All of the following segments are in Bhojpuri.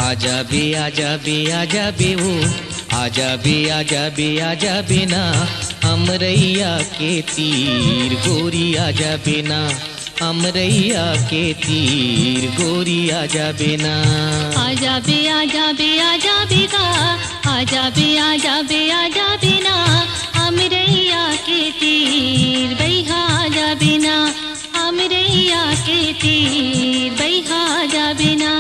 आजा बे वो आजा बे ना अमरैया के तीर गोरी आजा बे ना अमरैया के तीर गोरी आजा बे ना आजा बे गा आजा बे ना अमरैया के तीर बैहा आजा बे ना अमरैया के तीर बैहा आजा बे ना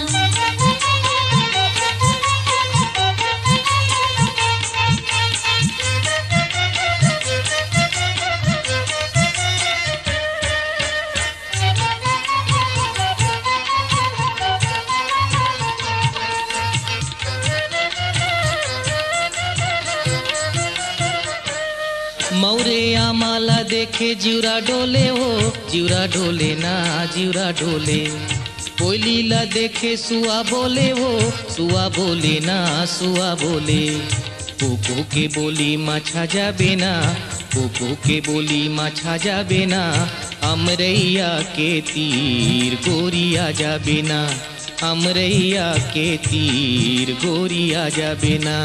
मौरे माला देखे जिउरा डोले हो जिउरा डोले ना जिउरा डोले कोयलीला देखे सुआ बोले हो सुआ बोले ना सुआ बोले कुकू के बोली माछा जाबे ना कुकू के बोली माछा जाबे ना अमरैया के तीर गोरी आजा बे ना अमरैया के तीर गोरी आजा बे ना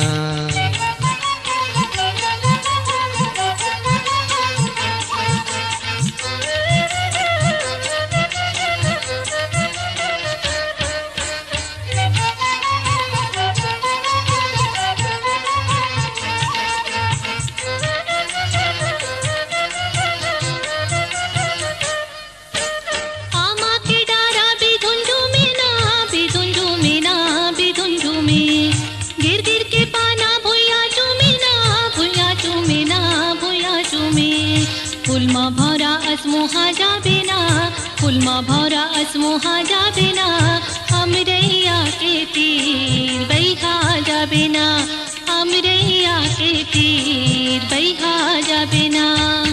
फुलमा भौरा असमुहा जाबे ना फुलमा भौरा असमुहा जाबे ना अमरैया के तीर बैहा जाबे ना अमरैया के तीर बैहा जाबे ना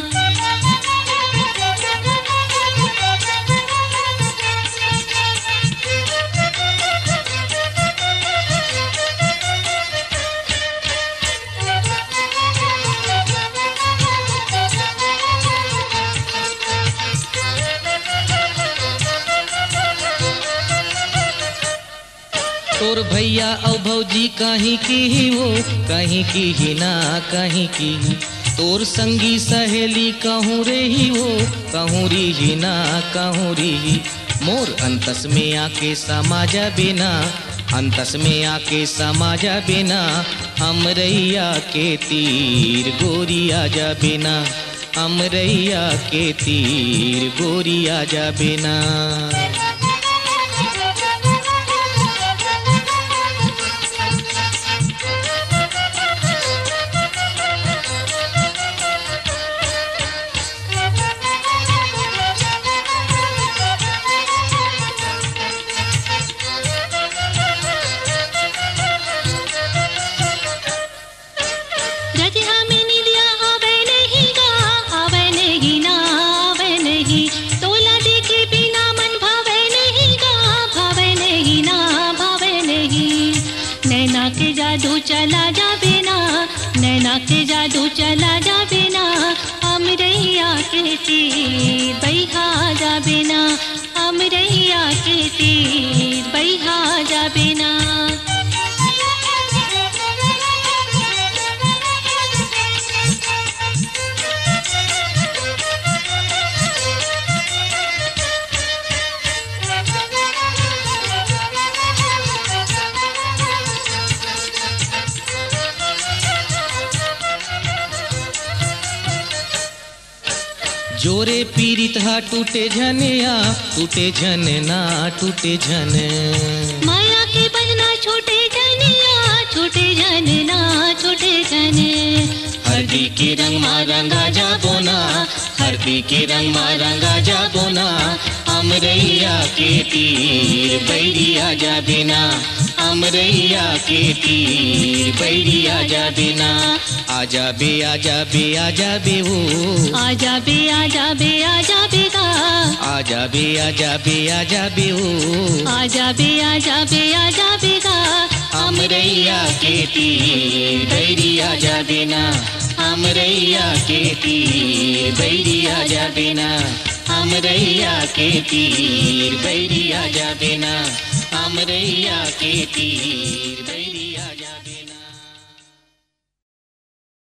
तोर भैया औ भौजी कहीं की ही हो कहीं की ही ना कहीं की तोर संगी सहेली कहूँ रे ही हो कहूँ री ही ना कहूँ री ही मोर अंतस में आके समा जाबे ना अंतस में आके समा जाबे ना अमरैया के तीर गोरी आजा बे ना अमरैया के तीर गोरी आजा बे ना चला जाबे ना नैना के जादू चला जाबे ना अमरैया के तीर बैहा जाबे ना अमरैया के तीर बैहा जाबे ना जोरे पीरित हा टूटे झनिया टूटे झन ना टूटे झन माया के बजना छोटे झनिया छोटे झन ना छोटे झन हरदी के रंग मा रंगा जाबो ना हरदी के रंग मा रंगा जाबो ना अमरैया के तीर बैरिया जाबे ना अमरैया के तीर बैरिया जाबे ना आजा बे वो आजा बे गा आजा बे वो आजा बे गा अमरैया के तीर बैरिया जाबे ना अमरैया के तीर बैरिया जाबे ना अमरैया के तीर बैरिया जाबे ना अमरैया के तीर बैरिया